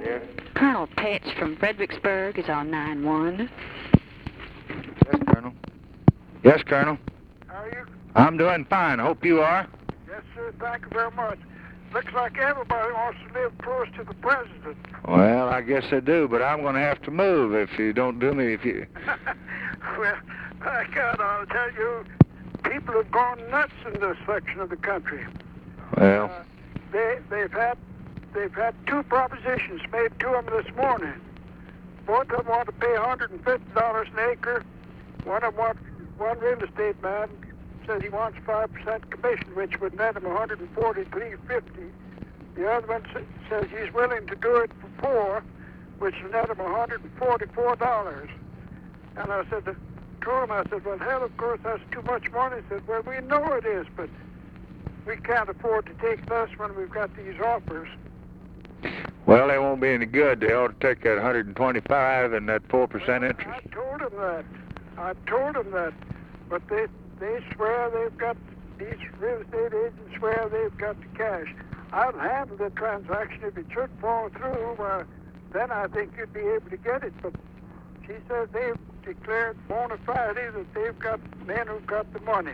Yes. Colonel Petch from Fredericksburg is on 9-1. Yes, Colonel. Yes, Colonel. How are you? I'm doing fine. Hope you are. Yes, sir. Thank you very much. Looks like everybody wants to live close to the president. Well, I guess they do, but I'm going to have to move if you don't do me. Well, I gotta tell you, people have gone nuts in this section of the country. Well, They've had two propositions made to them this morning. Both of them want to pay $150 an acre. One real estate man says he wants 5% commission, which would net him $143.50. The other one says he's willing to do it for $4, which would net him $144. And I said to him, well, hell, of course, that's too much money. He said, well, we know it is, but we can't afford to take less when we've got these offers. well, they won't be any good. They ought to take that 125 and that 4% interest. I told them that. But they swear they've got, these real estate agents swear they've got the cash. I'll handle the transaction. If it should fall through, then I think you'd be able to get it. But she says they've declared bona fide that they've got men who've got the money.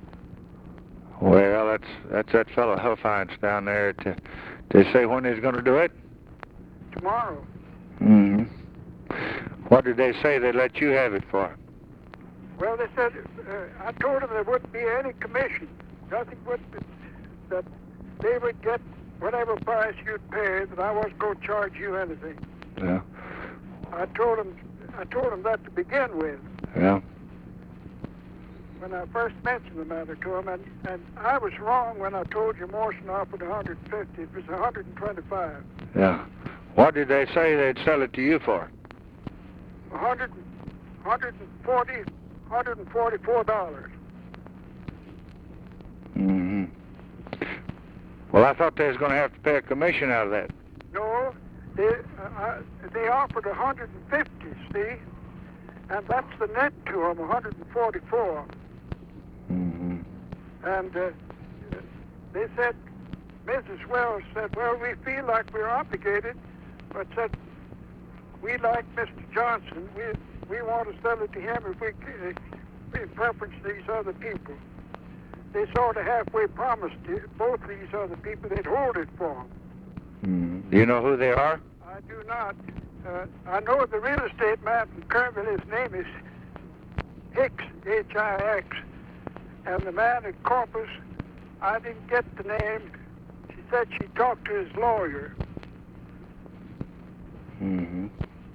Well, that's that fellow Huffines down there. They say when he's going to do it? Tomorrow. Mm-hmm. What did they say they'd let you have it for? Well, they said, I told them there wouldn't be any commission. Nothing would, that they would get whatever price you'd pay, that I wasn't going to charge you anything. Yeah. I told them that to begin with. Yeah. When I first mentioned the matter to him, and I was wrong when I told you Morrison offered 150. It was 125. Yeah. What did they say they'd sell it to you for? $144. Mm-hmm. Well, I thought they was going to have to pay a commission out of that. No, they offered 150. See, and that's the net to them, 144. Mm-hmm. And they said, Mrs. Wells said, well, we feel like we're obligated, but said, we like Mr. Johnson. We want to sell it to him if we in preference to these other people. They sort of halfway promised to both these other people they'd hold it for them. Mm-hmm. Do you know who they are? I do not. I know the real estate man from Kerrville. His name is Hicks, H-I-X. And the man at Corpus, I didn't get the name. She said she talked to his lawyer. Mm-hmm.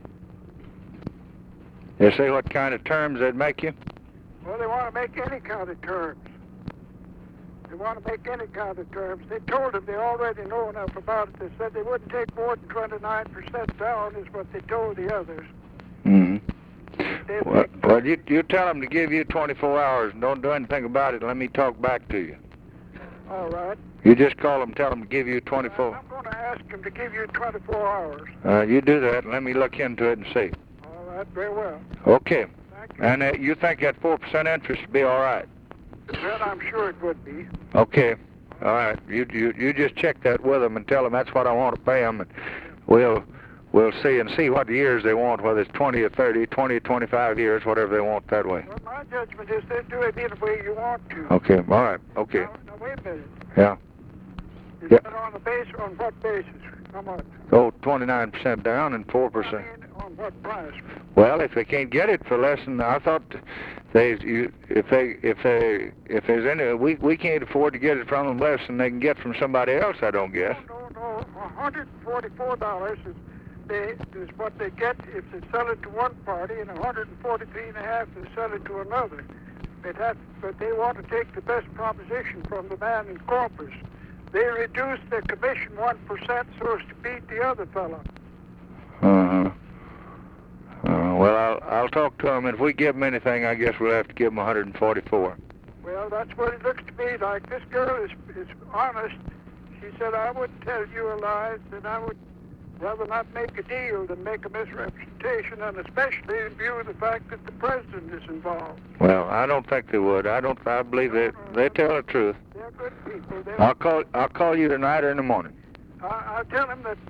They say what kind of terms they'd make you? Well, they want to make any kind of terms. They want to make any kind of terms. They told him they already know enough about it. They said they wouldn't take more than 29% down is what they told the others. Mm-hmm. Well, you tell them to give you 24 hours and don't do anything about it. Let me talk back to you. All right. You just call them, tell them to give you 24. I'm going to ask them to give you 24 hours. You do that and let me look into it and see. All right, very well. Okay. Thank you. And you think that 4% interest would be all right? Well, I'm sure it would be. Okay. All right. You just check that with them and tell them that's what I want to pay them, and we'll see what years they want, whether it's 20 or 30, 20 or 25 years, whatever they want that way. Well, my judgment is they do it any way you want to. Okay. All right. Okay. Now wait a minute. Yeah. Is Yep. that on the base? On what basis? How much? Oh, 29% down and 4%. I mean, on what price? Well, if they can't get it for less than, I thought if there's any, we can't afford to get it from them less than they can get from somebody else. I don't guess. No. $144 is what they get if they sell it to one party, and $143.50 if they sell it to another. But they want to take the best proposition from the man in Corpus. They reduce their commission 1% so as to beat the other fellow. Uh-huh. Well, I'll talk to them. If we give them anything, I guess we'll have to give them 144. Well, that's what it looks to me like. This girl is honest. She said, I wouldn't tell you a lie, that I would rather not make a deal than make a misrepresentation, and especially in view of the fact that the president is involved. Well, I don't think they would. I believe they tell the truth. They're good people. I'll call you tonight or in the morning. I'll tell them that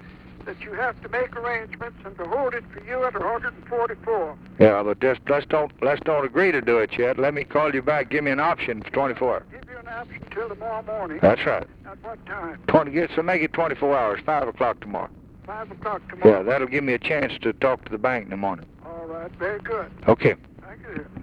that you have to make arrangements and to hold it for you at 144. Yeah, but just let's don't agree to do it yet. Let me call you back. Give me an option for 24. Give you an option till tomorrow morning. That's right. At what time? So make it 24 hours. 5 o'clock tomorrow. 5 o'clock tomorrow. Yeah, that'll give me a chance to talk to the bank in the morning. All right, very good. Okay. Thank you.